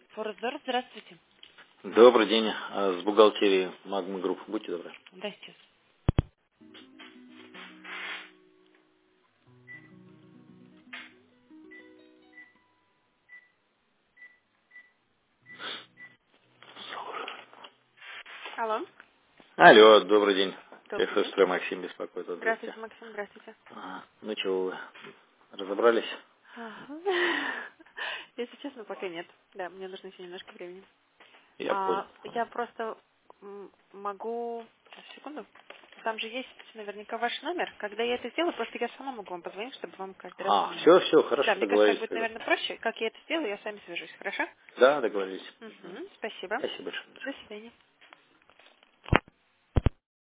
Форзор, здравствуйте. Добрый день. С бухгалтерии Магма Групп. Будьте добры. Да, сейчас. Алло. Алло, добрый день. Добрый день. ТФС Максим беспокоит. Здравствуйте. Здравствуйте, Максим, здравствуйте. Ну чего вы, разобрались? Ага. Если честно, пока нет. Да, мне нужно еще немножко времени. Я понял. Я просто могу... Сейчас, секунду. Там же есть наверняка ваш номер. Когда я это сделаю, просто я сама могу вам позвонить, чтобы вам каждый раз не... Все, хорошо, Да, мне кажется, так договорились будет, тогда. наверное, проще. Как я это сделаю, я с вами свяжусь, хорошо? Да, договорились. Спасибо. Спасибо большое. До свидания.